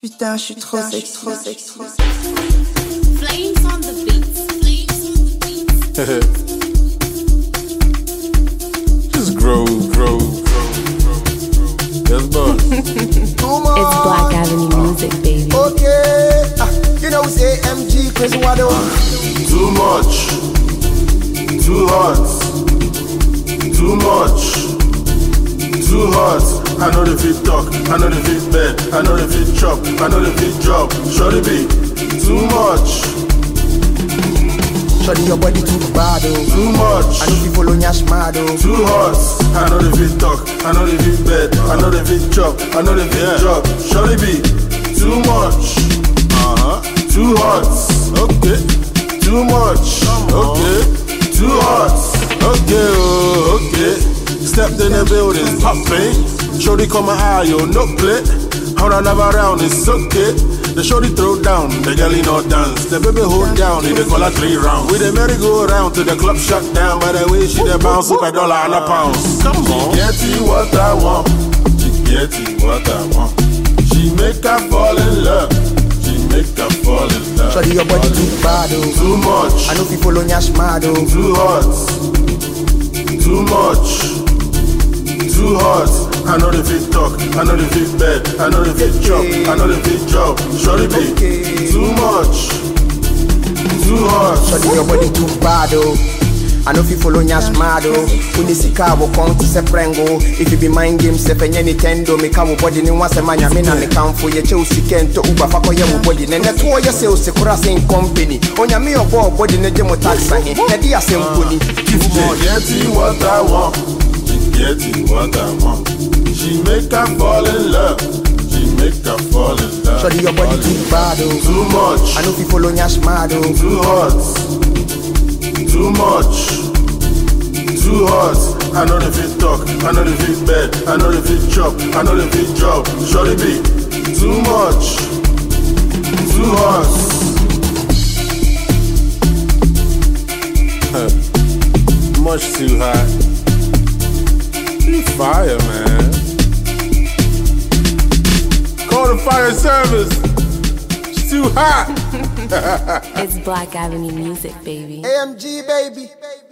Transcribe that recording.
Putain, je suis trop sexy. Flames on the beats. Just grow. Yes, boss. It's Black Avenue Music, baby. Okay, you know it's AMG, crazy what do. Too much, too hot, too much, too hot. I know the fit talk, I know the fit bed, I know the fit chop, I know the fit job. Shorty be too much. Shorty your body too bad oh. Too much. I know people on your smart oh. Too hot. I know the fit talk, I know the fit bed, I know the fit chop, I know the fit job. Shorty be too much. Too hot. Okay. Too much. Okay. Too hot. Okay. Okay. Stepped in the building, popping. Shorty come my eye, yo, no play. How I never round, it's okay. The shorty throw down, the girlie no dance. The baby hold down, they call her 3 rounds. With the merry go around to the club shut down. By the way, she the bounce up $1 and a pound. Come on. She get you what I want. She get you what I want. She make her fall in love. She make her fall in love. Shorty your body too bad oh. Too much. I know people on your smart oh. Too hot. Too much. Too hot. I know the fit talk, I know the fit bed, I know the fit chop, I know the fit job. Shorty be too much. Too hot. Shorty your body too bad oh. I know people on your smart oh. When you see car will come to Seprengo. If you be mind games, if any Nintendo, make our body in once a man, I mean, I come for your Chelsea Kent to Uber for your body. And that's why you say, the crossing company. On your meal body in the demo tax, and the assembly. She get you what I want. Get you what I want. She make her fall in love. She make her fall in love. Shorty your body too bad oh. Too much. I know people on your smart oh. Too hot. Too much. Too hot. I know the fit talk. I know the fit bed. I know the fit chop. I know the fit job. Shorty be too much. Too hot. Much too hot. Fire, man. Call the fire service. It's too hot. It's Black Avenue Music, baby. AMG, baby.